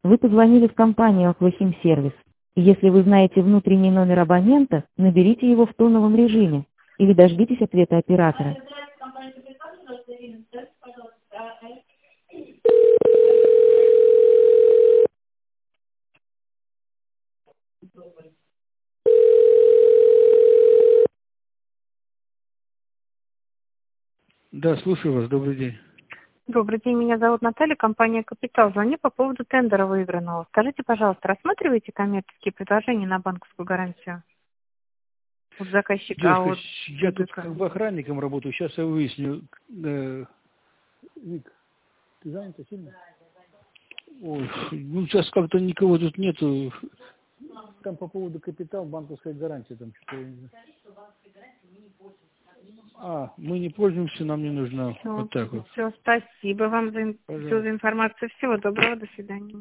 Вы позвонили в компанию «Аквахим Сервис». Если вы знаете внутренний номер абонента, наберите его в тоновом режиме или дождитесь ответа оператора. Да, слушаю вас. Добрый день. Добрый день, меня зовут Наталья, компания «Капитал». Звоню по поводу тендера выигранного. Скажите, пожалуйста, рассматриваете коммерческие предложения на банковскую гарантию? От заказчика, Девушка, я тут ДК. как бы охранником работаю. Сейчас я выясню. Вик, ты занята сильно? Ой, ну сейчас как-то никого тут нету. Там по поводу капитал, банковской гарантии там что-то. Я не знаю. Мы не пользуемся, нам не нужно. Вот так вот. Все, спасибо вам за, Пожалуйста. всю за информацию. Всего доброго, до свидания.